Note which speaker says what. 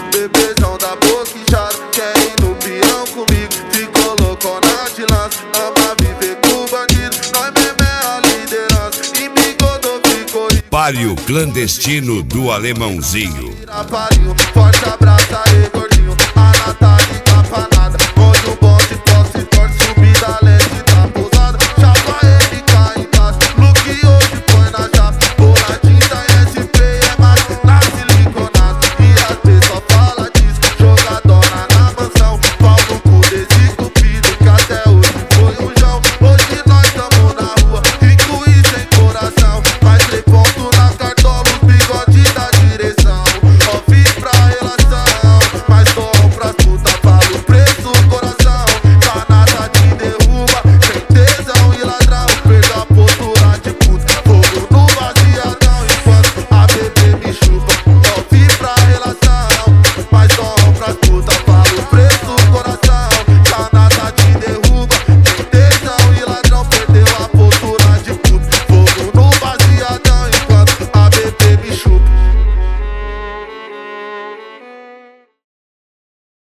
Speaker 1: Bebezão da boca inchada, quer ir no peão comigo. Se colocou na de lança, ama viver com bandido. Nós mesmo é a liderança, e Bigodô ficou.
Speaker 2: Páreo clandestino do Alemãozinho.
Speaker 1: Forte abraço aí, gordinho.